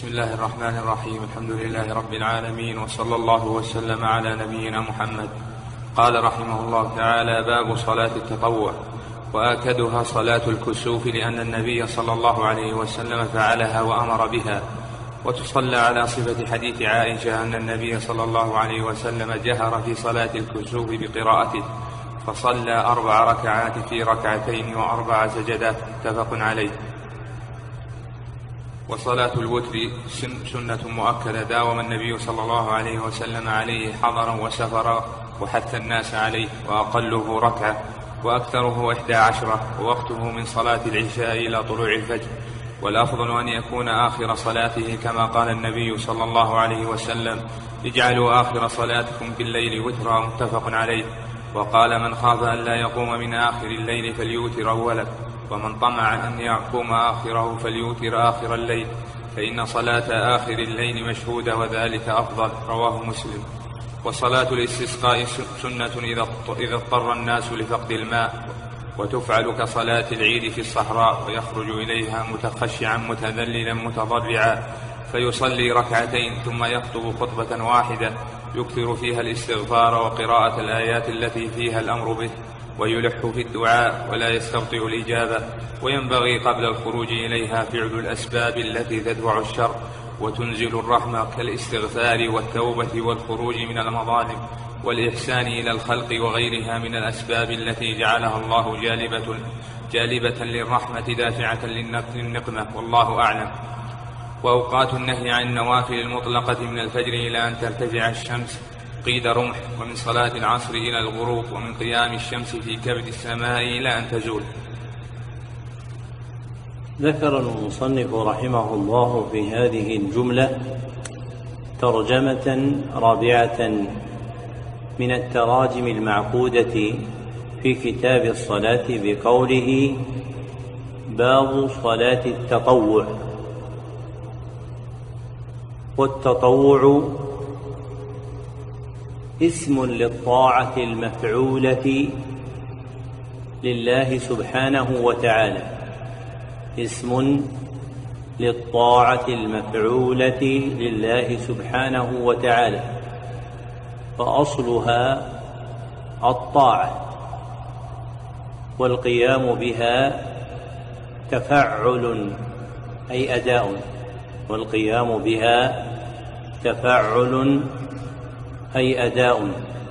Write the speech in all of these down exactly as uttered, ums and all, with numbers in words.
بسم الله الرحمن الرحيم. الحمد لله رب العالمين، وصلى الله وسلم على نبينا محمد. قال رحمه الله تعالى: باب صلاة التطوع، وآكدها صلاة الكسوف، لأن النبي صلى الله عليه وسلم فعلها وأمر بها. وتصلى على صفة حديث عائشة أن النبي صلى الله عليه وسلم جهر في صلاة الكسوف بقراءته، فصلى أربع ركعات في ركعتين وأربع سجدات، متفق عليه. وصلاة الوتر سنة مؤكدة داوم النبي صلى الله عليه وسلم عليه حضرا وسفرا، وحث الناس عليه، وأقله ركعة وأكثره إحدى عشرة، ووقته من صلاة العشاء إلى طلوع الفجر. والأفضل أن يكون آخر صلاته، كما قال النبي صلى الله عليه وسلم: اجعلوا آخر صلاتكم بالليل وترا، متفق عليه. وقال: من خاف أن لا يقوم من آخر الليل فليوتر أوله، ومن طمع أن يقوم آخره فليوتر آخر الليل، فإن صلاة آخر الليل مشهودة، وذلك أفضل. رواه مسلم. وصلاة الاستسقاء سنة إذا اضطر الناس لفقد الماء، وتفعل كصلاة العيد في الصحراء، ويخرج إليها متخشعا متذللا متضرعا، فيصلي ركعتين ثم يخطب خطبة واحدة يكثر فيها الاستغفار وقراءة الآيات التي فيها الأمر به، ويلح في الدعاء ولا يستبطئ الإجابة. وينبغي قبل الخروج إليها فعل الأسباب التي تدفع الشر وتنزل الرحمة، كالاستغفار والتوبة والخروج من المظالم والإحسان إلى الخلق وغيرها من الأسباب التي جعلها الله جالبة, جالبة للرحمة دافعة للنقمة، والله أعلم. وأوقات النهي عن النوافل المطلقة من الفجر إلى أن ترتفع الشمس قيد رمح، ومن صلاة العصر إلى الغروب، ومن قيام الشمس في كبد السماء إلى أن تزول. ذكر المصنف رحمه الله في هذه الجملة ترجمة رابعة من التراجم المعقودة في كتاب الصلاة بقوله: باب صلاة التطوع. والتطوع اسم للطاعة المفعولة لله سبحانه وتعالى، اسم للطاعة المفعولة لله سبحانه وتعالى، فأصلها الطاعة، والقيام بها تفعل أي أداء، والقيام بها تفعل أي أداء.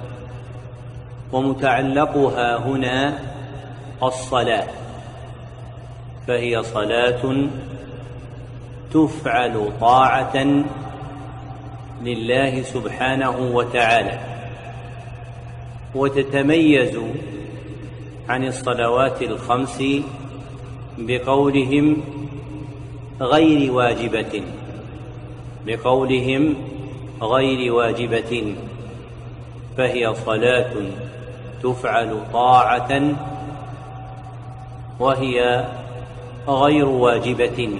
ومتعلقها هنا الصلاة، فهي صلاة تفعل طاعة لله سبحانه وتعالى، وتتميز عن الصلوات الخمس بقولهم غير واجبة، بقولهم غير واجبة، فهي صلاة تفعل طاعة وهي غير واجبة.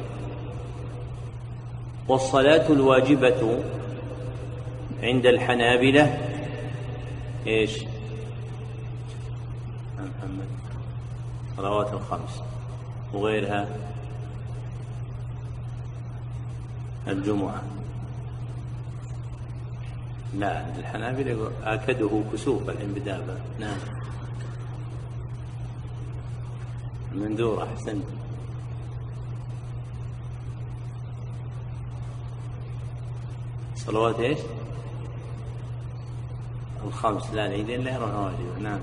والصلاة الواجبة عند الحنابلة ايش؟ محمد صلوات الخمس، وغيرها الجمعة. لا، عند الحنابلة آكده كسوف الانبدابة. نعم، المندور. أحسن. صلوات ايش؟ الخمس، لا العيدين لا يرون واجبة. نعم.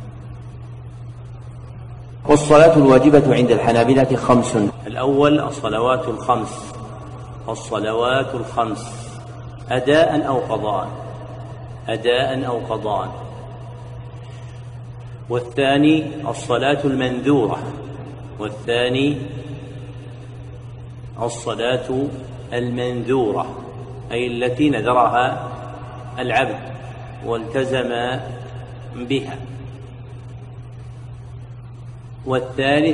والصلاة الواجبة عند الحنابلة خمس. الأول الصلوات الخمس، الصلوات الخمس أداء أو قضاء، أداء أو قضاء. والثاني الصلاة المنذورة، والثاني الصلاة المنذورة، أي التي نذرها العبد والتزم بها. والثالث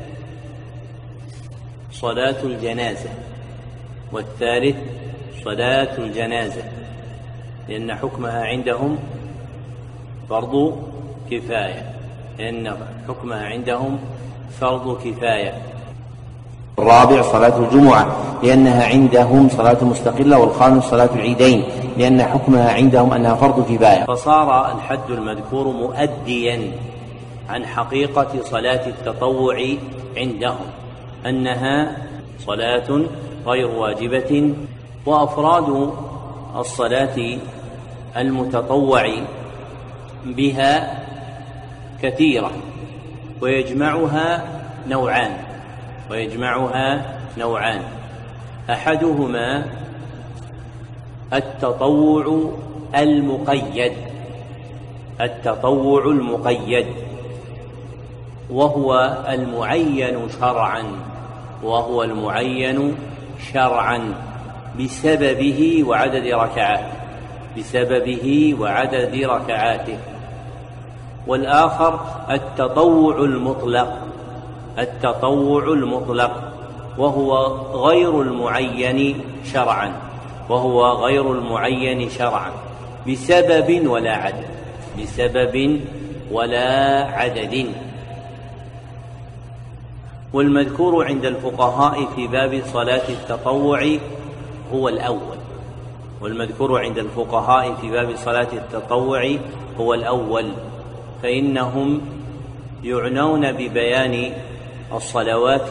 صلاة الجنازة، والثالث صلاة الجنازة، لأن حكمها عندهم فرض كفاية، لأن حكمها عندهم فرض كفاية. والرابع صلاة الجمعة لأنها عندهم صلاة مستقلة، والخامس صلاة العيدين لأن حكمها عندهم أنها فرض كفاية. فصار الحد المذكور مؤديا عن حقيقة صلاة التطوع عندهم أنها صلاة غير واجبة. وأفراد الصلاة المتطوع بها كثيرة، ويجمعها نوعان ويجمعها نوعان أحدهما التطوع المقيد التطوع المقيد وهو المعين شرعا وهو المعين شرعا بسببه وعدد ركعاته بسببه وعدد ركعاته والآخر التطوع المطلق التطوع المطلق وهو غير المعين شرعا وهو غير المعين شرعا بسبب ولا عدد بسبب ولا عدد. والمذكور عند الفقهاء في باب صلاة التطوع هو الأول والمذكور عند الفقهاء في باب صلاة التطوع هو الأول فإنهم يعنون ببيان الصلوات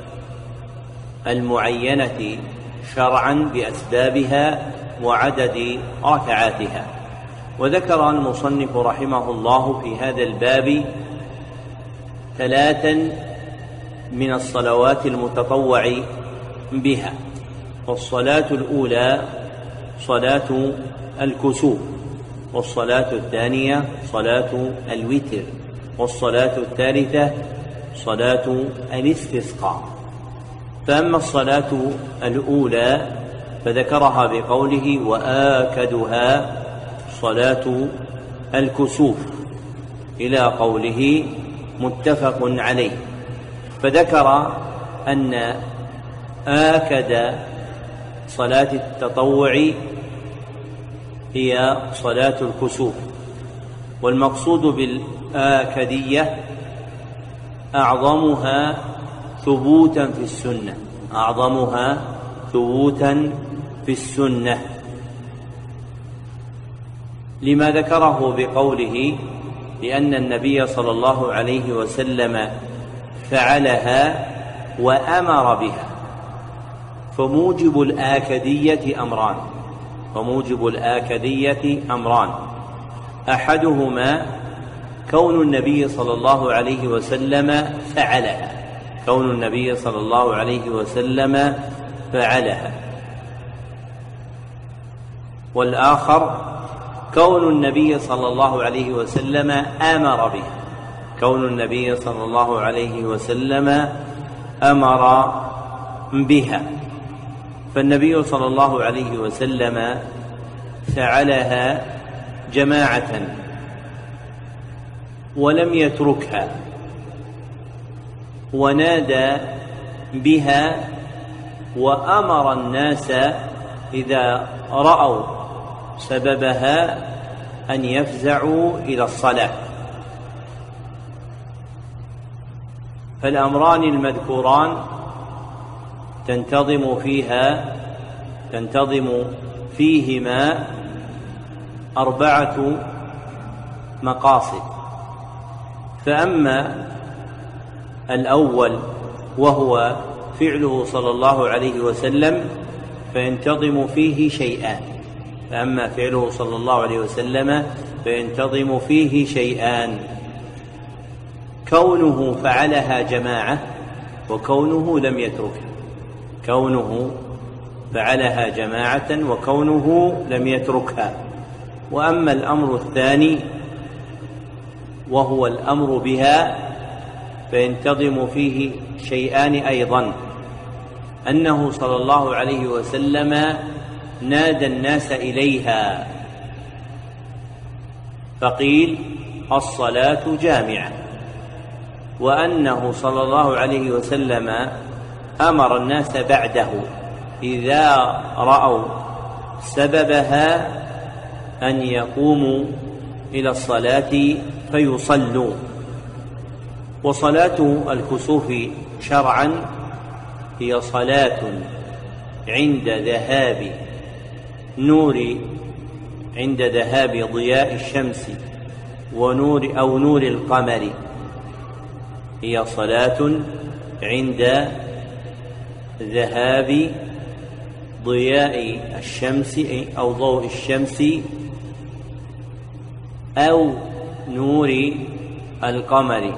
المعينة شرعا بأسبابها وعدد ركعاتها. وذكر المصنف رحمه الله في هذا الباب ثلاثا من الصلوات المتطوع بها. والصلاة الأولى صلاة الكسوف، والصلاة الثانية صلاة الوتر، والصلاة الثالثة صلاة الاستسقاء. فأما الصلاة الأولى فذكرها بقوله وآكدها صلاة الكسوف إلى قوله متفق عليه، فذكر أن آكد صلاة التطوع هي صلاة الكسوف. والمقصود بالآكدية أعظمها ثبوتا في السنة أعظمها ثبوتا في السنة لما ذكره بقوله لأن النبي صلى الله عليه وسلم فعلها وأمر بها. فموجب الآكدية أمران فموجب الآكدية أمران أحدهما كون النبي صلى الله عليه وسلم فعلها كون النبي صلى الله عليه وسلم فعلها والآخر كون النبي صلى الله عليه وسلم أمر بها كون النبي صلى الله عليه وسلم أمر بها. فالنبي صلى الله عليه وسلم فعلها جماعة ولم يتركها ونادى بها وأمر الناس إذا رأوا سببها أن يفزعوا إلى الصلاة. فالأمران المذكوران تنتظم فيها تنتظم فيهما أربعة مقاصد. فأما الأول وهو فعله صلى الله عليه وسلم فينتظم فيه شيئان فأما فعله صلى الله عليه وسلم فينتظم فيه شيئان كونه فعلها جماعة وكونه لم يتركها كونه فعلها جماعة وكونه لم يتركها. وأما الأمر الثاني وهو الأمر بها فينتظم فيه شيئان أيضا أنه صلى الله عليه وسلم نادى الناس إليها فقيل الصلاة جامعة، وأنه صلى الله عليه وسلم أمر الناس بعده إذا رأوا سببها أن يقوموا إلى الصلاة فيصلوا. وصلاة الكسوف شرعا هي صلاة عند ذهاب نور عند ذهاب ضياء الشمس ونور أو نور القمر هي صلاة عند ذهاب ضياء الشمس أو ضوء الشمس أو نور القمر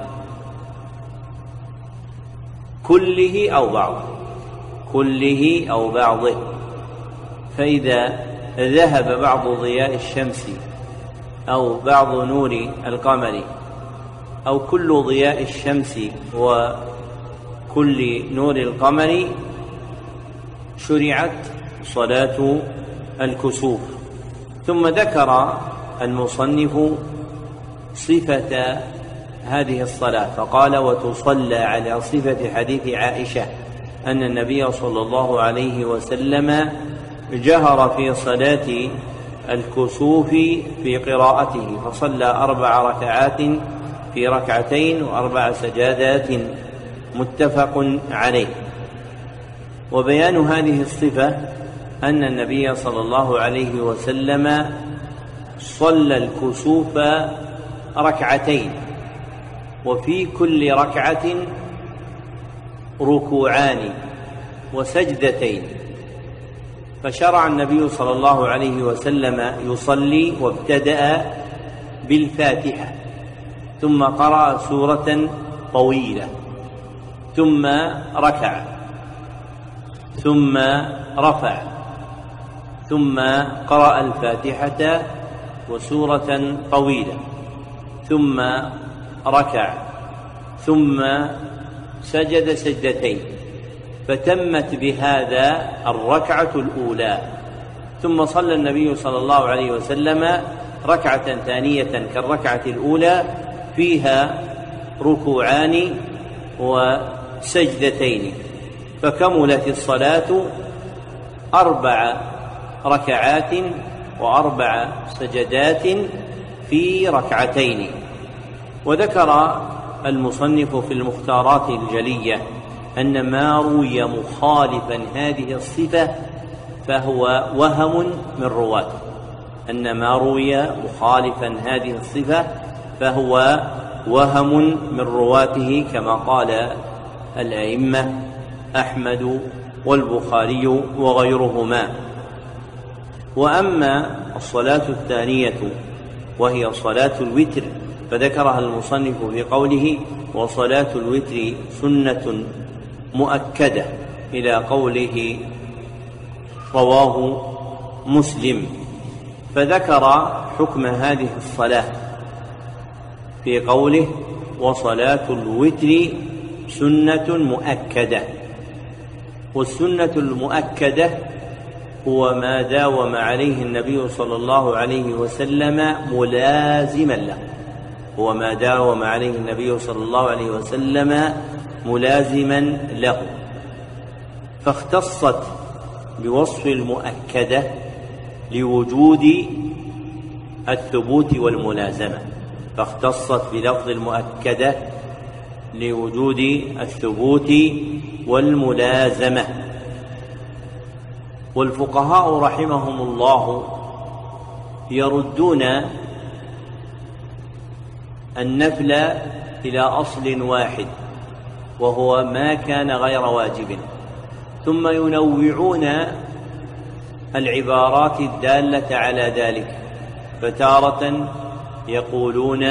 كله أو بعضه كله أو بعضه. فإذا ذهب بعض ضياء الشمس أو بعض نور القمر أو كل ضياء الشمس وكل نور القمر شرعت صلاة الكسوف. ثم ذكر المصنف صفة هذه الصلاة فقال: وتصلى على صفة حديث عائشة أن النبي صلى الله عليه وسلم جهر في صلاة الكسوف في قراءته فصلى أربع ركعات في ركعتين وأربع سجادات متفق عليه. وبيان هذه الصفة أن النبي صلى الله عليه وسلم صلى الكسوف ركعتين وفي كل ركعة ركوعان وسجدتين. فشرع النبي صلى الله عليه وسلم يصلي وابتدأ بالفاتحة ثم قرأ سورة طويلة ثم ركع ثم رفع ثم قرأ الفاتحة وسورة طويلة ثم ركع ثم سجد سجدتين فتمت بهذا الركعة الأولى. ثم صلى النبي صلى الله عليه وسلم ركعة ثانية كالركعة الأولى فيها ركوعان وسجدتين فكملت الصلاة أربع ركعات وأربع سجدات في ركعتين. وذكر المصنف في المختارات الجلية أن ما روي مخالفا هذه الصفة فهو وهم من رواته أن ما روي مخالفا هذه الصفة فهو وهم من رواته كما قال الأئمة أحمد والبخاري وغيرهما. وأما الصلاة الثانية وهي صلاة الوتر فذكرها المصنف في قوله: وصلاة الوتر سنة مؤكدة إلى قوله رواه مسلم. فذكر حكم هذه الصلاة في قوله: وصلاة الوتر سنة مؤكدة. والسنة المؤكدة هو ما داوم عليه النبي صلى الله عليه وسلم ملازما له هو ما داوم عليه النبي صلى الله عليه وسلم ملازما له فاختصت بوصف المؤكدة لوجود الثبوت والملازمة فاختصت بلفظ المؤكدة لوجود الثبوت والملازمة. والفقهاء رحمهم الله يردون النفل إلى أصل واحد وهو ما كان غير واجب ثم ينوعون العبارات الدالة على ذلك فتارة يقولون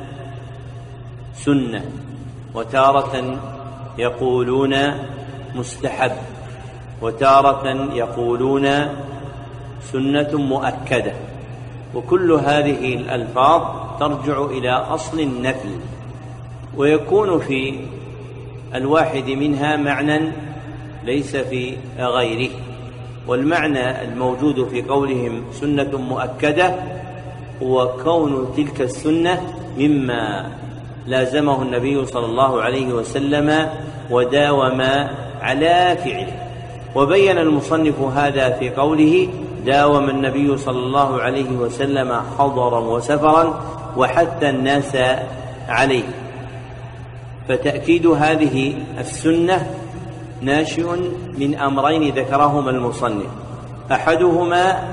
سنة وتارة يقولون مستحب وتارة يقولون سنة مؤكدة وكل هذه الألفاظ ترجع إلى أصل النفل ويكون في الواحد منها معنى ليس في غيره. والمعنى الموجود في قولهم سنة مؤكدة هو كون تلك السنة مما لازمه النبي صلى الله عليه وسلم وداوم على فعله. وبين المصنف هذا في قوله داوم النبي صلى الله عليه وسلم حضرا وسفرا وحث الناس عليه. فتأكيد هذه السنة ناشئ من أمرين ذكرهما المصنف: أحدهما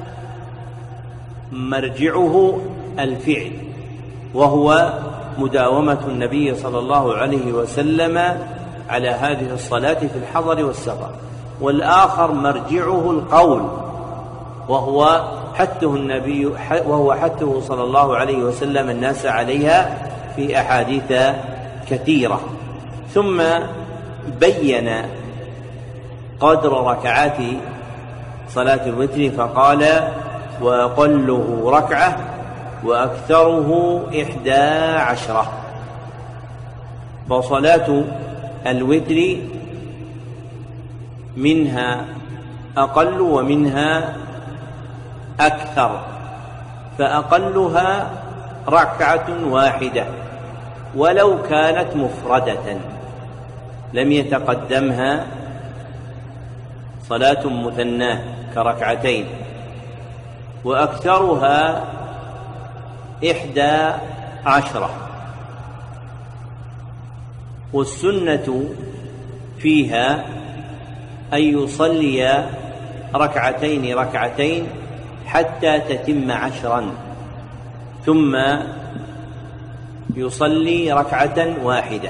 مرجعه الفعل، وهو مداومة النبي صلى الله عليه وسلم على هذه الصلاة في الحضر والسفر، والآخر مرجعه القول، وهو حثه النبي وهو حثه صلى الله عليه وسلم الناس عليها في أحاديث كثيرة. ثم بين قدر ركعات صلاة الوتر فقال: وأقله ركعة وأكثره إحدى عشرة. فصلاة الوتر منها أقل ومنها أكثر، فأقلها ركعة واحدة ولو كانت مفردة لم يتقدمها صلاة مثناة كركعتين، وأكثرها إحدى عشرة. والسنة فيها أن يصلي ركعتين ركعتين حتى تتم عشرا، ثم يصلي ركعة واحدة.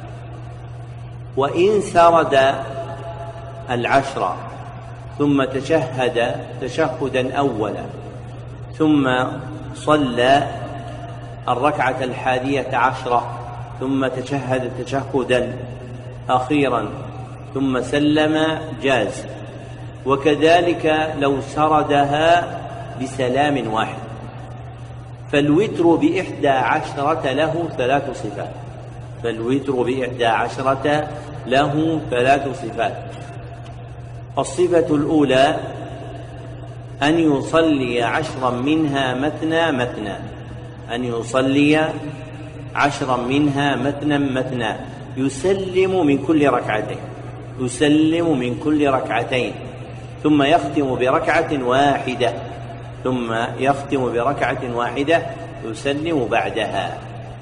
وإن سرد العشر ثم تشهد تشهدا أولا ثم صلى الركعة الحادية عشرة ثم تشهد تشهدا أخيرا ثم سلم جاز. وكذلك لو سردها بسلام واحد. فالوتر بإحدى عشرة له ثلاث صفات فالوتر بإحدى عشرة له ثلاث صفات. الصفة الأولى أن يصلي عشرا منها مثنى مثنى أن يصلي عشرا منها مثنى مثنى يسلم من كل ركعتين يسلم من كل ركعتين ثم يختم بركعة واحدة ثم يختم بركعة واحدة يسلم بعدها.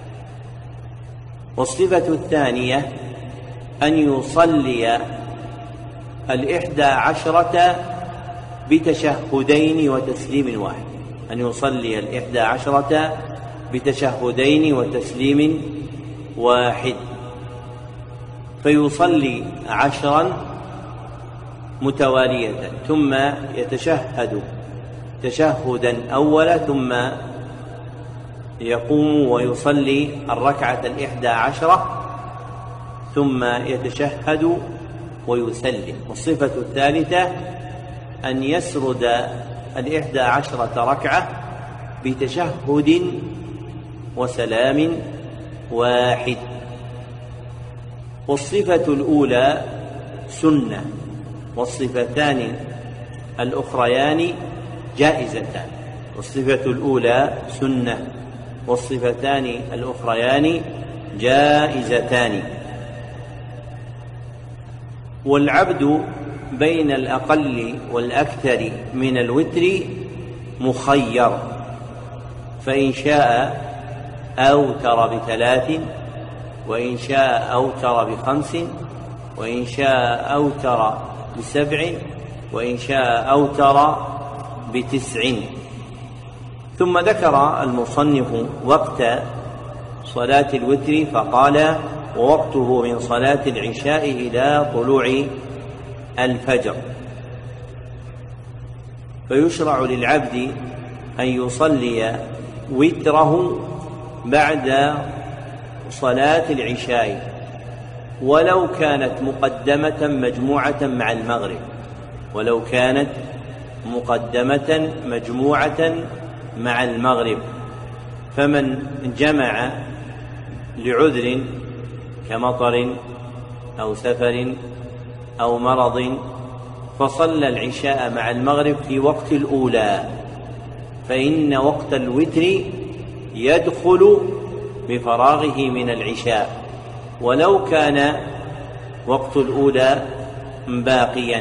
والصفة الثانية أن يصلي الإحدى عشرة بتشهدين وتسليم واحد أن يصلي الإحدى عشرة بتشهدين وتسليم واحد فيصلي عشرا متوالية ثم يتشهد تشهدا أولا ثم يقوم ويصلي الركعة الإحدى عشرة ثم يتشهد ويسلم. والصفة الثالثة أن يسرد الإحدى عشرة ركعة بتشهد وسلام واحد. والصفة الأولى سنة والصفتان الأخريان جائزتان والصفة الأولى سنة والصفتان الأخريان جائزتان. والعبد بين الأقل والأكثر من الوتر مخير، فإن شاء أوتر بثلاث وإن شاء أوتر بخمس وإن شاء أوتر بسبع وإن شاء أوتر بتسع. ثم ذكر المصنف وقت صلاة الوتر فقال: ووقته من صلاة العشاء إلى طلوع الفجر. فيشرع للعبد أن يصلي وتره بعد صلاة العشاء ولو كانت مقدمة مجموعة مع المغرب ولو كانت مقدمة مجموعة مع المغرب. فمن جمع لعذر كمطر أو سفر أو مرض فصلى العشاء مع المغرب في وقت الأولى فإن وقت الوتر يدخل بفراغه من العشاء ولو كان وقت الأولى باقيا.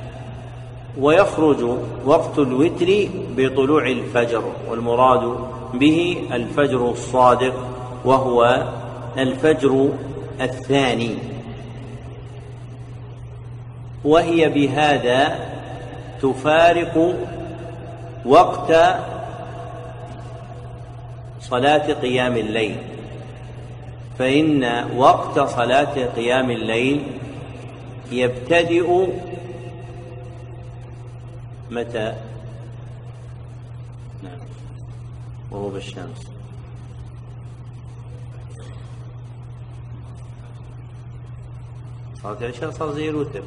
ويخرج وقت الوتر بطلوع الفجر، والمراد به الفجر الصادق وهو الفجر الثاني. وهي بهذا تفارق وقت صلاة قيام الليل، فإن وقت صلاة قيام الليل يبتدئ متى؟ نعم، غروب الشمس. صلاة العشاء صار زي الوتر،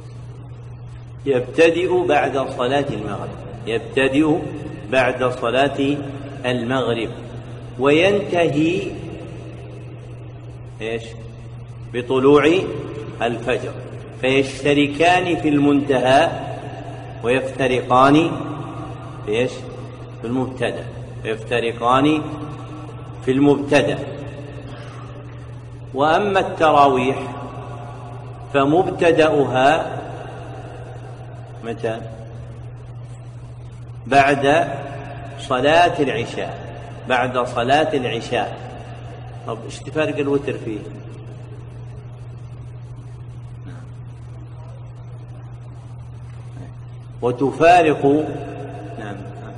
يبتدئ بعد صلاة المغرب، يبتدئ بعد صلاة المغرب وينتهي ايش؟ بطلوع الفجر، فيشتركان في المنتهى ويفترقان في ايش؟ في المبتدأ، ويفترقان في المبتدأ. وأما التراويح فمبتدأها متى؟ بعد صلاة العشاء، بعد صلاة العشاء. طب ايش تفارق الوتر فيه؟ وتفارق نعم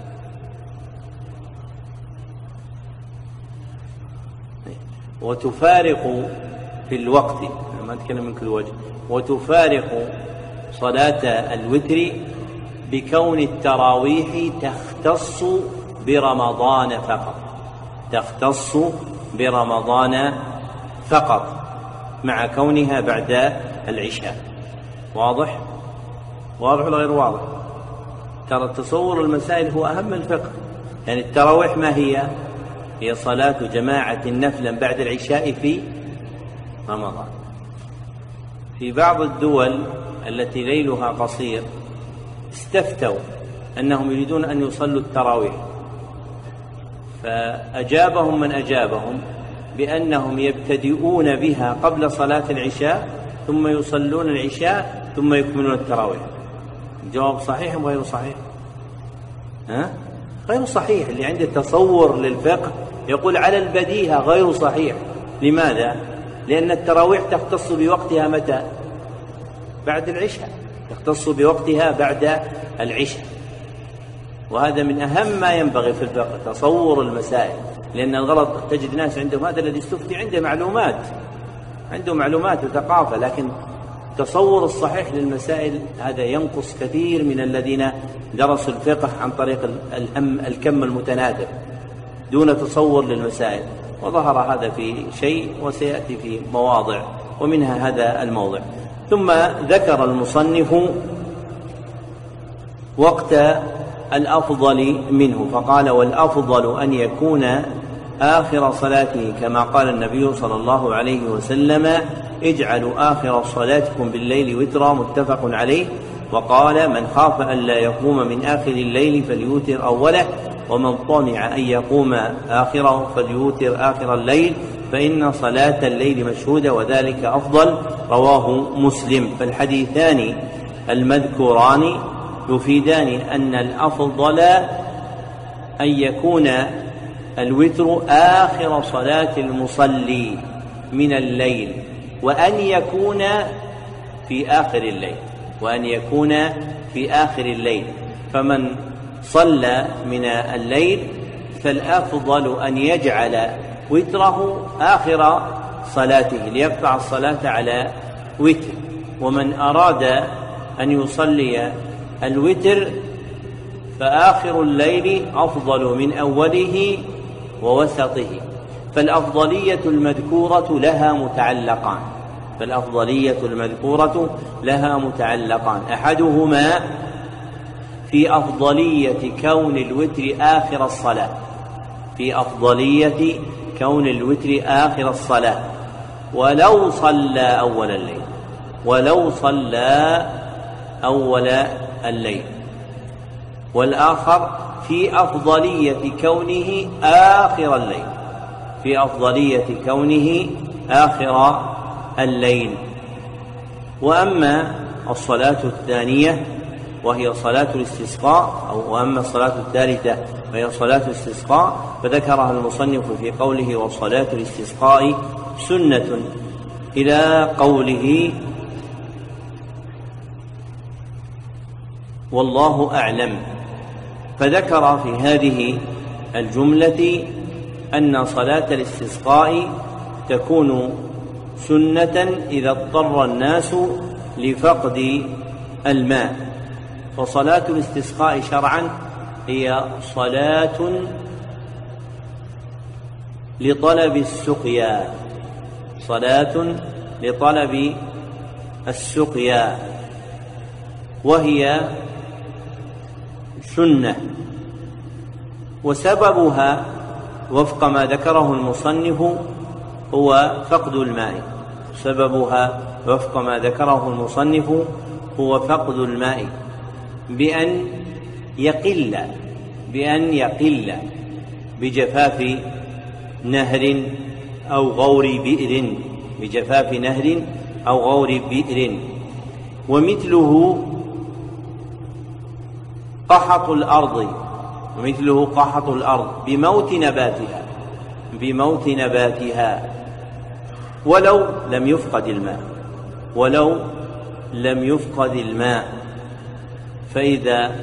وتفارق في الوقت، ما أتكلم من كل وجه، وتفارق صلاة الوتر بكون التراويح تختص برمضان فقط، تختص برمضان فقط مع كونها بعد العشاء. واضح؟ واضح ولا غير واضح؟ ترى تصور المسائل هو أهم الفقه. يعني التراويح ما هي؟ هي صلاة جماعة نفلا بعد العشاء في رمضان. في بعض الدول التي ليلها قصير استفتوا أنهم يريدون أن يصلوا التراويح، فأجابهم من أجابهم بأنهم يبتدئون بها قبل صلاة العشاء ثم يصلون العشاء ثم يكملون التراويح. الجواب صحيح أم غير صحيح؟ ها؟ غير صحيح. اللي عنده تصور للفقه يقول على البديهة غير صحيح. لماذا؟ لأن التراويح تختص بوقتها متى؟ بعد العشاء، تختص بوقتها بعد العشاء. وهذا من أهم ما ينبغي في الفقه، تصور المسائل. لأن الغلط تجد ناس عندهم هذا الذي استفتي عنده معلومات، عنده معلومات وثقافة، لكن التصور الصحيح للمسائل هذا ينقص كثير من الذين درسوا الفقه عن طريق الهم الكم المتناثر دون تصور للمسائل. وظهر هذا في شيء وسيأتي في مواضع، ومنها هذا الموضع. ثم ذكر المصنف وقت الأفضل منه، فقال: والأفضل أن يكون آخر صلاته، كما قال النبي صلى الله عليه وسلم: اجعلوا آخر صلاتكم بالليل وترا، متفق عليه. وقال: من خاف أن لا يقوم من آخر الليل فليوتر أوله، ومن طمع أن يقوم آخره فليوتر آخر الليل، فإن صلاة الليل مشهودة وذلك أفضل. رواه مسلم. فالحديثان المذكوران يفيدان أن الأفضل أن يكون الوتر آخر صلاة المصلي من الليل، وأن يكون في آخر الليل، وأن يكون في آخر الليل. فمن صلى من الليل فالأفضل أن يجعل وتره آخر صلاته ليقطع الصلاة على وتر. ومن أراد أن يصلي الوتر فآخر الليل أفضل من أوله ووسطه. فالأفضلية المذكورة لها متعلقان، فالأفضلية المذكورة لها متعلقان أحدهما في أفضلية كون الوتر آخر الصلاة، في أفضلية كون الوتر آخر الصلاة ولو صلى أول الليل، ولو صلى أول الليل. والآخر في أفضلية كونه آخر الليل، في أفضلية كونه آخر الليل. وأما الصلاة الثانية وهي صلاة الاستسقاء، أو وأما الصلاة الثالثة وهي صلاة الاستسقاء، فذكرها المصنف في قوله: وصلاة الاستسقاء سنة، إلى قوله: والله أعلم. فذكر في هذه الجملة أن صلاة الاستسقاء تكون سنة إذا اضطر الناس لفقد الماء. فصلاة الاستسقاء شرعا هي صلاة لطلب السقيا، صلاة لطلب السقيا، وهي سنة. وسببها وفق ما ذكره المصنف هو فقد الماء، سببها وفق ما ذكره المصنف هو فقد الماء بأن يقل بأن يقل بجفاف نهر أو غور بئر بجفاف نهر أو غور بئر. ومثله قحط الأرض ومثله قحط الأرض بموت نباتها بموت نباتها ولو لم يفقد الماء ولو لم يفقد الماء. فإذا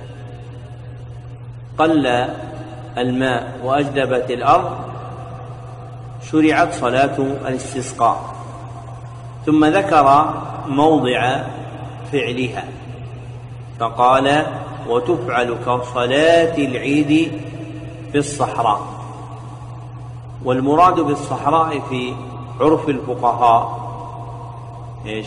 قل الماء وأجدبت الأرض شرعت صلاة الاستسقاء. ثم ذكر موضع فعلها فقال: وتفعل كصلاة العيد في الصحراء. والمراد بالصحراء في عرف الفقهاء ايش؟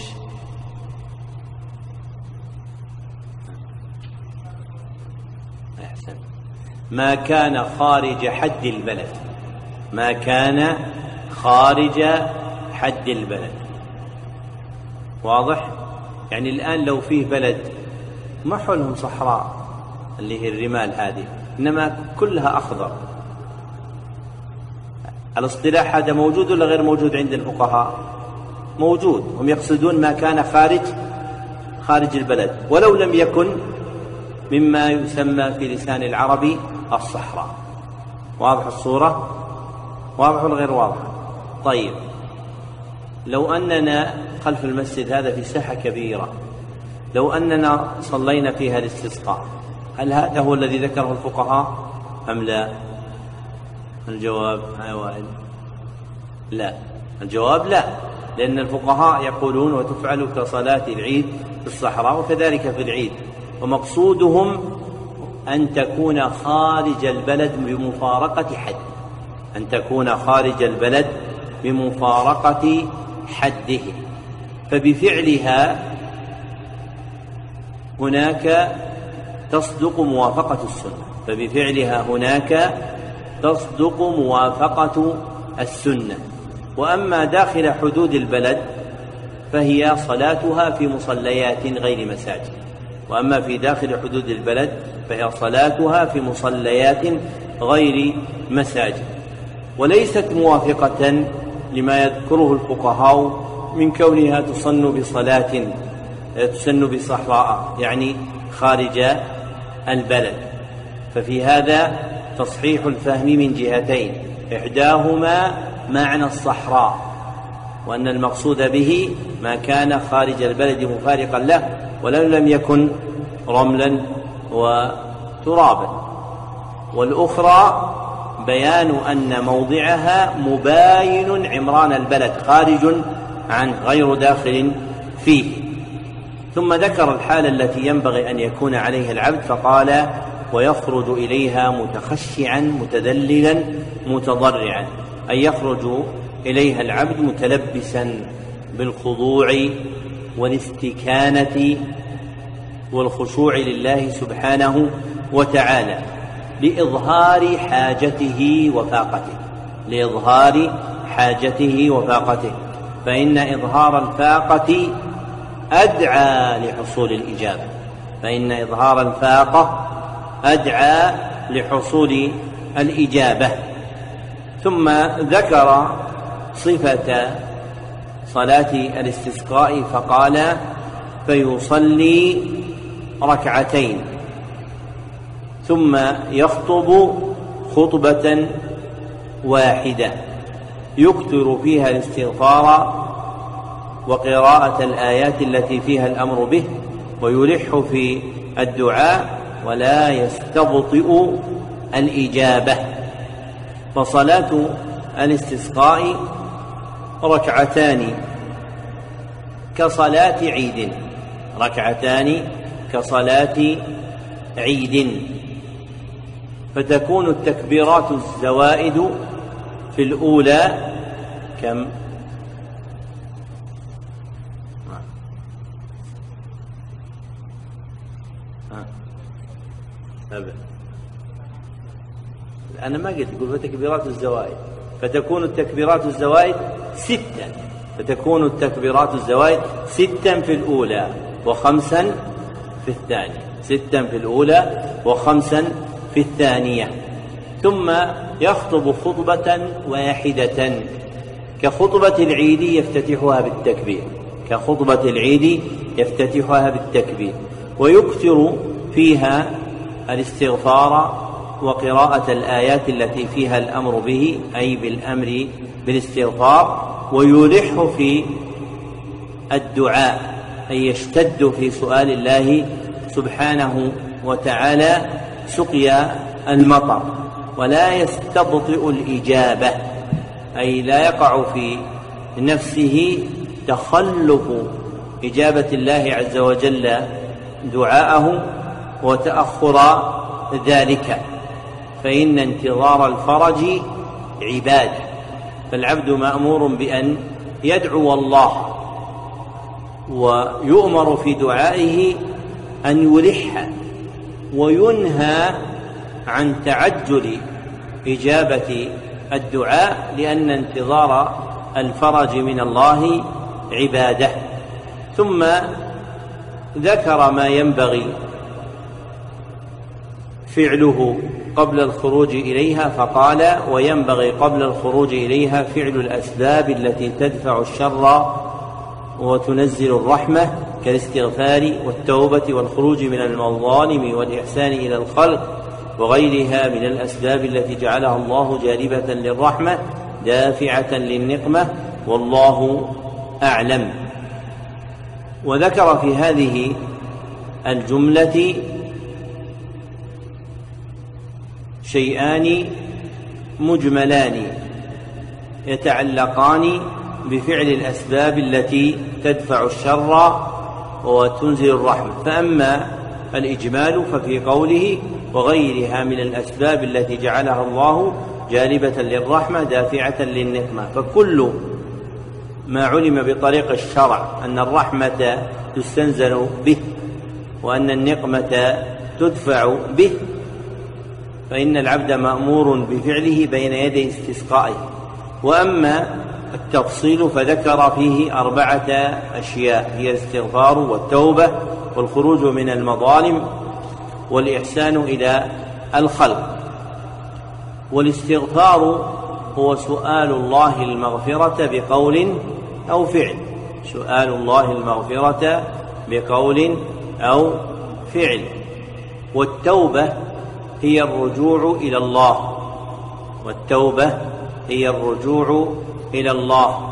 أحسن. ما كان خارج حد البلد ما كان خارج حد البلد. واضح؟ يعني الآن لو فيه بلد ما حولهم صحراء اللي هي الرمال هذه، إنما كلها أخضر، الاصطلاح هذا موجود ولا غير موجود عند الفقهاء؟ موجود. هم يقصدون ما كان خارج خارج البلد ولو لم يكن مما يسمى في لسان العرب الصحراء. واضح الصورة؟ واضح ولا غير واضح؟ طيب، لو أننا خلف المسجد هذا في ساحة كبيرة، لو أننا صلينا فيها الاستسقاء، هل هذا هو الذي ذكره الفقهاء أم لا؟ الجواب لا. الجواب لا، لأن الفقهاء يقولون وتفعل كصلاة العيد في الصحراء وكذلك في العيد، ومقصودهم أن تكون خارج البلد بمفارقة حد أن تكون خارج البلد بمفارقة حده. فبفعلها هناك تصدق موافقة السنة فبفعلها هناك تصدق موافقة السنة. وأما داخل حدود البلد فهي صلاتها في مصليات غير مساجد وأما في داخل حدود البلد فهي صلاتها في مصليات غير مساجد، وليست موافقة لما يذكره الفقهاء من كونها تصن بصلاة تسن بصحراء يعني خارج البلد. ففي هذا تصحيح الفهم من جهتين: إحداهما معنى الصحراء، وأن المقصود به ما كان خارج البلد مفارقا له ولو لم يكن رملا وترابا، والأخرى بيان أن موضعها مباين عمران البلد خارج عنه غير داخل فيه. ثم ذكر الحالة التي ينبغي أن يكون عليها العبد فقال: ويخرج إليها متخشعا متذللا متضرعا، أي يخرج إليها العبد متلبسا بالخضوع والاستكانة والخشوع لله سبحانه وتعالى لإظهار حاجته وفاقته لإظهار حاجته وفاقته فإن إظهار الفاقة أدعى لحصول الإجابة فإن إظهار الفاقة أدعى لحصول الإجابة. ثم ذكر صفة صلاة الاستسقاء فقال: فيصلي ركعتين ثم يخطب خطبة واحدة يكثر فيها الاستغفار وقراءة الآيات التي فيها الأمر به، ويلح في الدعاء ولا يستبطئ الإجابة. فصلاة الاستسقاء ركعتان كصلاة عيد، ركعتان كصلاة عيد، فتكون التكبيرات الزوائد في الأولى كم؟ أنا ما قلت، يقول فتكبيرات الزوائد، فتكون التكبيرات الزوائد ستا، فتكون التكبيرات الزوائد ستا في الأولى وخمسا في الثانية، ستا في الأولى وخمسا في الثانية. ثم يخطب خطبة واحدة كخطبة العيد يفتتحها بالتكبير، كخطبة العيد يفتتحها بالتكبير، ويكثر فيها الاستغفار وقراءة الآيات التي فيها الأمر به، أي بالأمر بالاستغفار، ويلح في الدعاء، أي يشتد في سؤال الله سبحانه وتعالى سقيا المطر، ولا يستبطئ الإجابة، أي لا يقع في نفسه تخلف إجابة الله عز وجل دعاءه وتأخر ذلك، فإن انتظار الفرج عبادة، فالعبد مأمور بأن يدعو الله، ويؤمر في دعائه أن يلح، وينهى عن تعجل إجابة الدعاء، لأن انتظار الفرج من الله عبادة. ثم ذكر ما ينبغي فعله قبل الخروج إليها، فقال: وينبغي قبل الخروج إليها فعل الأسباب التي تدفع الشر وتنزل الرحمة، كالاستغفار والتوبة والخروج من المظالم والإحسان إلى الخلق وغيرها من الأسباب التي جعلها الله جالبة للرحمة دافعة للنقمة، والله أعلم. وذكر في هذه الجملة شيئان مجملان يتعلقان بفعل الأسباب التي تدفع الشر وتنزل الرحمة، فأما الإجمال ففي قوله: وغيرها من الأسباب التي جعلها الله جالبة للرحمة دافعة للنقمة، فكل ما علم بطريق الشرع أن الرحمة تستنزل به وأن النقمة تدفع به، فإن العبد مأمور بفعله بين يدي استسقائه. وأما التفصيل فذكر فيه أربعة أشياء، هي الاستغفار والتوبة والخروج من المظالم والإحسان إلى الخلق. والاستغفار هو سؤال الله المغفرة بقول أو فعل، سؤال الله المغفرة بقول أو فعل. والتوبة هي الرجوع إلى الله، والتوبة هي الرجوع إلى الله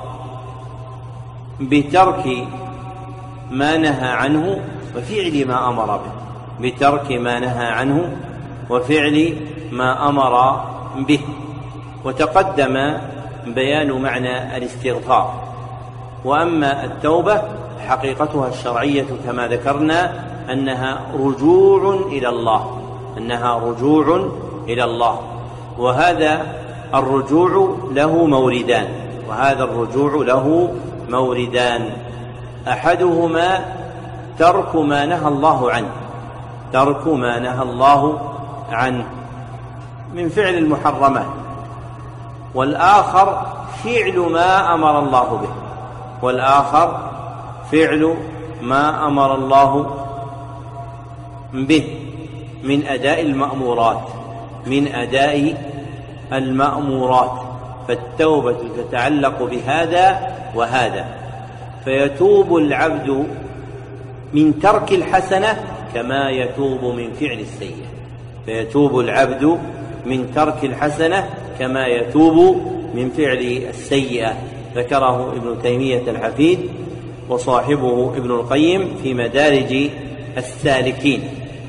بترك ما نهى عنه وفعل ما أمر به، بترك ما نهى عنه وفعل ما أمر به. وتقدم بيان معنى الاستغفار. وأما التوبة حقيقتها الشرعية كما ذكرنا أنها رجوع إلى الله، أنها رجوع إلى الله، وهذا الرجوع له موردان، وهذا الرجوع له موردان أحدهما ترك ما نهى الله عنه، ترك ما نهى الله عنه من فعل المحرمات، والآخر فعل ما أمر الله به، والآخر فعل ما أمر الله به من أداء المأمورات، من أداء المأمورات. فالتوبة تتعلق بهذا وهذا، فيتوب العبد من ترك الحسنة كما يتوب من فعل السيئة، فيتوب العبد من ترك الحسنة كما يتوب من فعل السيئة. ذكره ابن تيمية الحفيد وصاحبه ابن القيم في مدارج السالكين.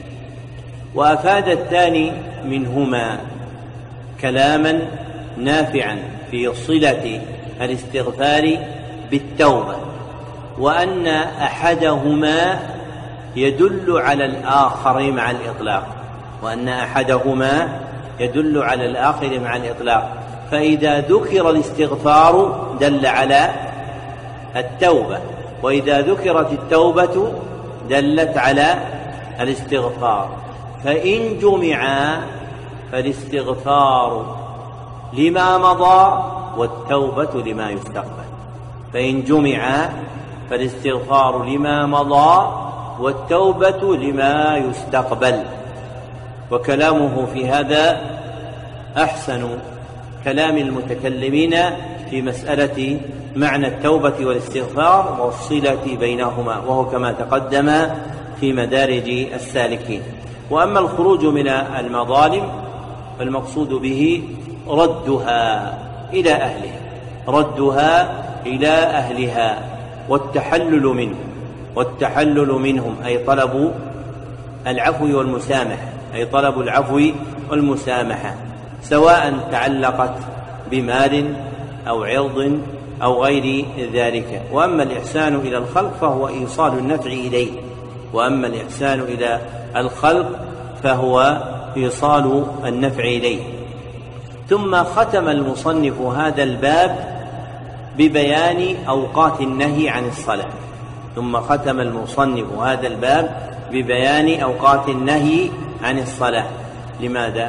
وأفاد الثاني منهما كلاما نافعا في صلة الاستغفار بالتوبة، وأن أحدهما يدل على الآخر مع الإطلاق وأن أحدهما يدل على الآخر مع الإطلاق فإذا ذكر الاستغفار دل على التوبة، وإذا ذكرت التوبة دلت على الاستغفار، فإن جمعا فالاستغفار لما مضى والتوبة لما يستقبل فإن جمعا فالاستغفار لما مضى والتوبة لما يستقبل. وكلامه في هذا أحسن كلام المتكلمين في مسألة معنى التوبة والاستغفار والصلة بينهما، وهو كما تقدم في مدارج السالكين. وأما الخروج من المظالم فالمقصود به ردها إلى أهلها ردها إلى أهلها والتحلل منهم والتحلل منهم أي طلب العفو والمسامحة أي طلب العفو والمسامحة، سواء تعلقت بمال أو عرض أو غير ذلك. وأما الإحسان إلى الخلق فهو إيصال النفع إليه وأما الإحسان إلى الخلق فهو إيصال النفع إليه. ثم ختم المصنف هذا الباب ببيان أوقات النهي عن الصلاة ثم ختم المصنف هذا الباب ببيان أوقات النهي عن الصلاة. لماذا؟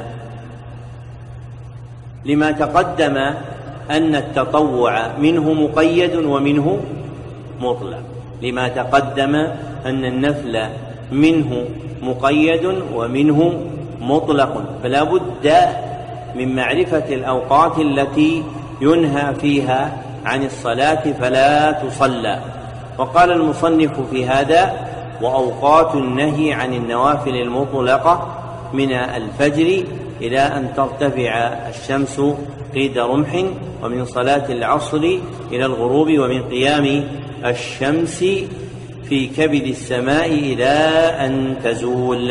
لما تقدم أن التطوع منه مقيد ومنه مطلق لما تقدم أن النفل منه مقيد ومنه مطلق، فلا بد من معرفة الأوقات التي ينهى فيها عن الصلاة فلا تصلى. وقال المصنف في هذا: وأوقات النهي عن النوافل المطلقة من الفجر إلى أن ترتفع الشمس قيد رمح، ومن صلاة العصر إلى الغروب، ومن قيام الشمس في كبد السماء إلى أن تزول.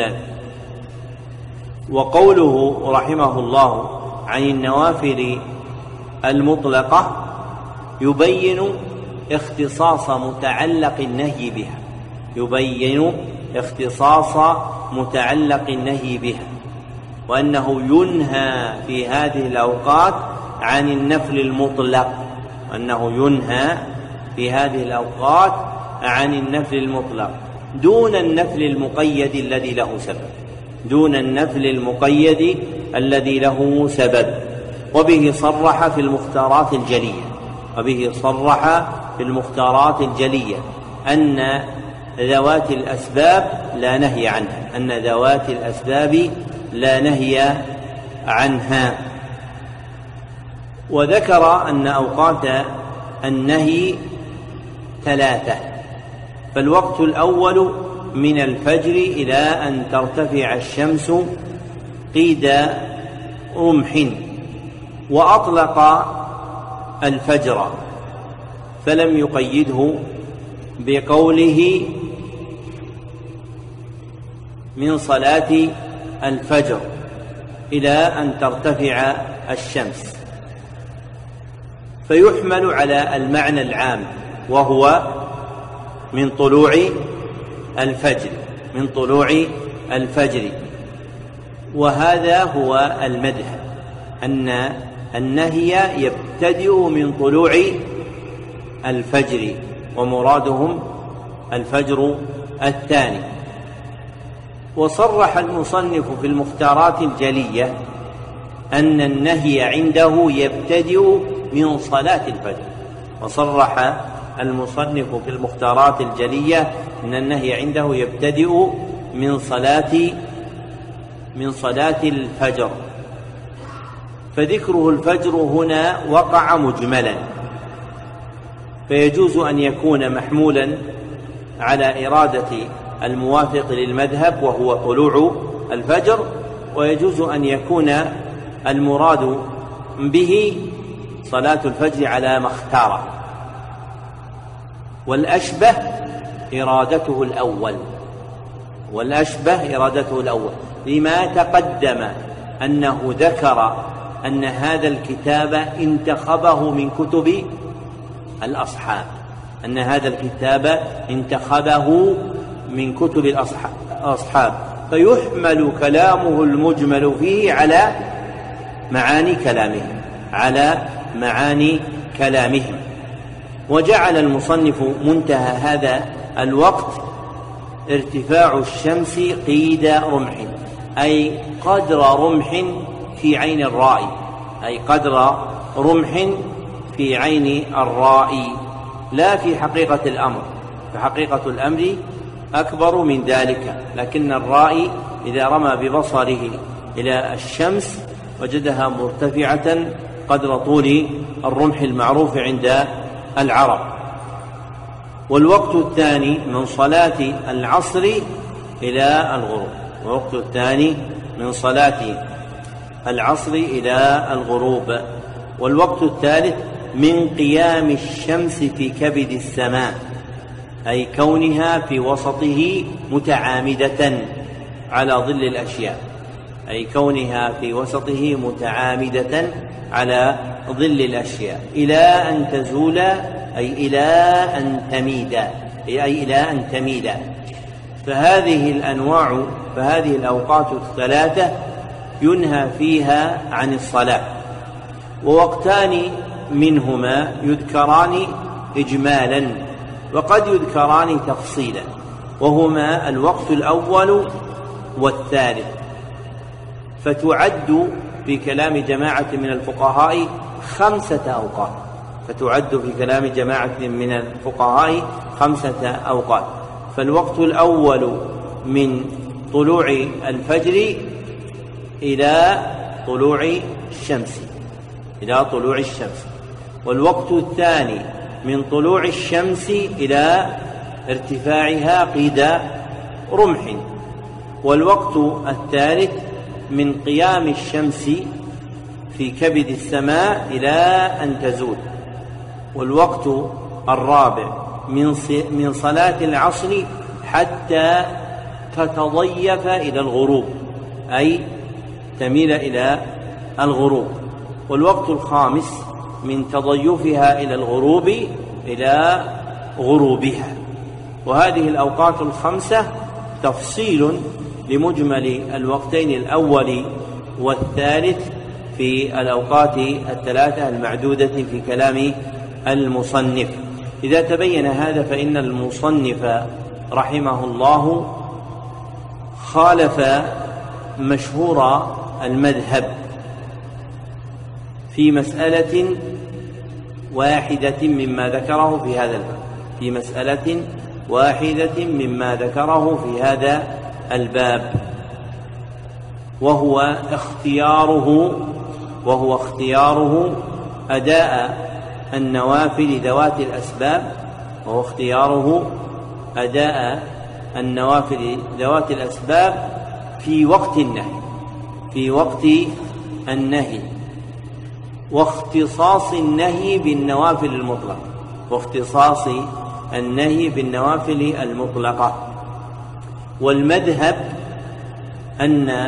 وقوله رحمه الله عن النوافل المطلقة يبين اختصاص متعلق النهي بها يبين اختصاص متعلق النهي بها وأنه ينهى في هذه الأوقات عن النفل المطلق وأنه ينهى في هذه الأوقات عن النفل المطلق دون النفل المقيد الذي له سبب دون النفل المقيد الذي له سبب وبه صرح في المختارات الجلية وبه صرح في المختارات الجلية أن ذوات الأسباب لا نهي عنها أن ذوات الأسباب لا نهي عنها. وذكر أن أوقات النهي ثلاثة، فالوقت الأول من الفجر إلى أن ترتفع الشمس قيد رمح، وأطلق الفجر فلم يقيده بقوله من صلاة الفجر إلى أن ترتفع الشمس، فيحمل على المعنى العام وهو من طلوع الفجر من طلوع الفجر. وهذا هو المذهب أن النهي يبتدئ من طلوع الفجر ومرادهم الفجر الثاني. وصرح المصنف في المختارات الجلية أن النهي عنده يبتدئ من صلاة الفجر وصرح المصنف في المختارات الجلية أن النهي عنده يبتدئ من صلاة من صلاة الفجر، فذكره الفجر هنا وقع مجملا، فيجوز أن يكون محمولا على إرادة الموافق للمذهب وهو طلوع الفجر، ويجوز أن يكون المراد به صلاة الفجر على ما اختاره، والأشبه إرادته الأول والأشبه إرادته الأول لما تقدم أنه ذكر أن هذا الكتاب انتخبه من كتب الأصحاب، أن هذا الكتاب انتخبه من كتب الأصحاب، فيحمل كلامه المجمل فيه على معاني كلامهم على معاني كلامهم. وجعل المصنف منتهى هذا الوقت ارتفاع الشمس قيد رمح، أي قدر رمح في عين الرائي، أي قدر رمح في عين الرائي، لا في حقيقة الأمر، فحقيقة الأمر أكبر من ذلك، لكن الرائي إذا رمى ببصره إلى الشمس وجدها مرتفعة قدر طول الرمح المعروف عند العرب. والوقت الثاني من صلاة العصر إلى الغروب، والوقت الثاني من صلاة العصر إلى الغروب. والوقت الثالث من قيام الشمس في كبد السماء، أي كونها في وسطه متعامدة على ظل الأشياء، أي كونها في وسطه متعامدة على ظل الأشياء إلى أن تزول، أي إلى أن تميد، أي إلى أن تميد. فهذه الأنواع فهذه الأوقات الثلاثة ينهى فيها عن الصلاة، ووقتان منهما يذكران إجمالا وقد يذكران تفصيلا، وهما الوقت الأول والثالث، فتعد في كلام جماعة من الفقهاء خمسة أوقات، فتعد في كلام جماعة من الفقهاء خمسة أوقات. فالوقت الأول من طلوع الفجر إلى طلوع الشمس إلى طلوع الشمس والوقت الثاني من طلوع الشمس إلى ارتفاعها قيد رمح، والوقت الثالث من قيام الشمس في كبد السماء إلى أن تزول، والوقت الرابع من صلاة العصر حتى تتضيف إلى الغروب، أي تميل إلى الغروب، والوقت الخامس من تضيفها إلى الغروب إلى غروبها. وهذه الأوقات الخمسة تفصيل لمجمل الوقتين الأول والثالث في الأوقات الثلاثة المعدودة في كلام المصنف. إذا تبين هذا فإن المصنف رحمه الله خالف مشهور المذهب في مسألة واحدة مما ذكره في هذا الباب في مسألة واحدة مما ذكره في هذا الباب وهو اختياره وهو اختياره أداء النوافل ذوات الأسباب وهو اختياره أداء النوافل ذوات الأسباب في وقت النهي في وقت النهي واختصاص النهي بالنوافل المطلقة واختصاص النهي بالنوافل المطلقة. والمذهب أن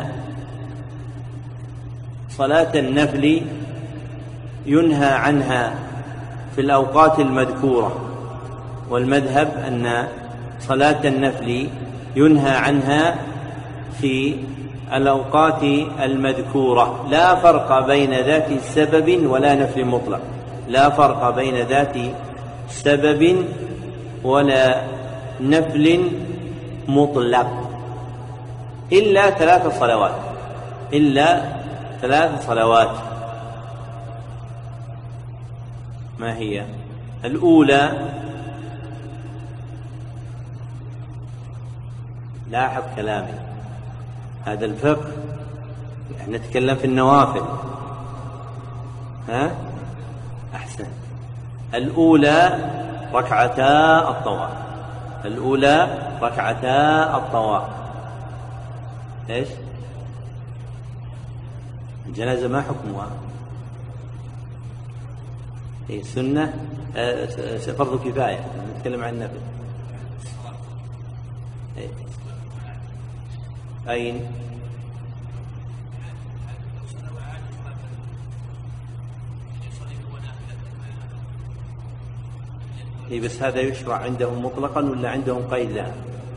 صلاة النفل ينهى عنها في الأوقات المذكورة والمذهب أن صلاة النفل ينهى عنها في الأوقات المذكورة، لا فرق بين ذات سبب ولا نفل مطلق لا فرق بين ذات سبب ولا نفل مطلق إلا ثلاث صلوات إلا ثلاث صلوات ما هي؟ الأولى لاحظ كلامي، هذا الفقه احنا نتكلم في النوافل. ها أحسن. الأولى ركعتا الطواف الأولى ركعتا الطواف ايش؟ الجنازة ما حكمها؟ هي سنة آه فرض كفاية، نتكلم عن النفل. أين؟ إيه بس هذا يشرع عندهم مطلقا ولا عندهم قيد لها؟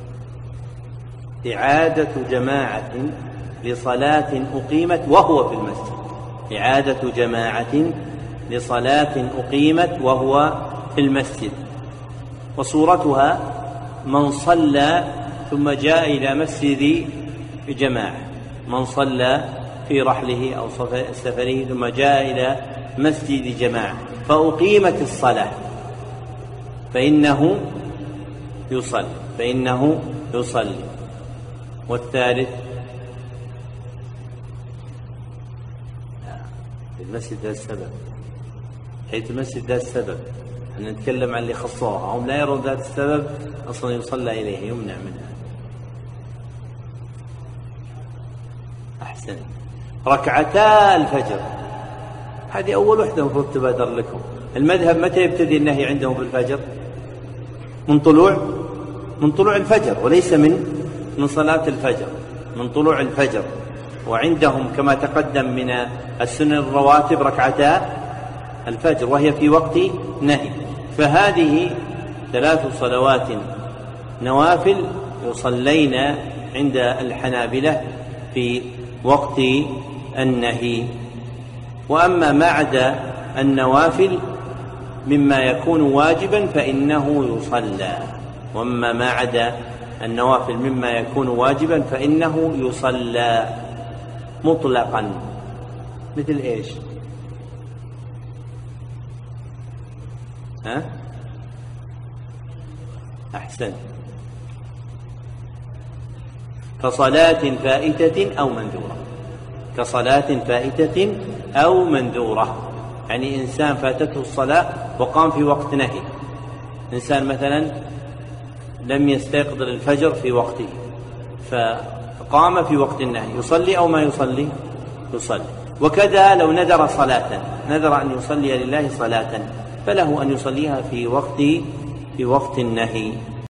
إعادة جماعة لصلاة أقيمت وهو في المسجد، إعادة جماعة لصلاة أقيمت وهو في المسجد. وصورتها من صلى ثم جاء إلى مسجد جماعة، من صلى في رحله أو سفره ثم جاء إلى مسجد جماعة فأقيمت الصلاة فإنه يصلي فإنه يصلي. والثالث المسجد ذا السبب، حيث المسجد ذا السبب أن نتكلم عن اللي خصوها، هم لا يرون ذات السبب أصلا يصلى إليه يمنع منها. أحسن. ركعتا الفجر هذه أول وحدة المفروض تبادر لكم. المذهب متى يبتدي النهي عندهم بالفجر؟ من طلوع من طلوع الفجر وليس من من صلاة الفجر، من طلوع الفجر. وعندهم كما تقدم من السنن الرواتب ركعتا الفجر وهي في وقت نهي. فهذه ثلاث صلوات نوافل يصلين عند الحنابلة في وقت النهي. وأما ما عدا النوافل مما يكون واجبا فإنه يصلى، وأما ما عدا النوافل مما يكون واجبا فإنه يصلى مطلقا. مثل إيش؟ ها؟ أحسن. كصلاة فائتة أو منذورة، كصلاة فائتة أو منذورة، يعني إنسان فاتته الصلاة وقام في وقت نهي. إنسان مثلا لم يستيقظ الفجر في وقته فقام في وقت النهي، يصلي أو ما يصلي؟ يصلي. وكذا لو نذر صلاة، نذر أن يصلي لله صلاة فله أن يصليها في وقت في وقت النهي.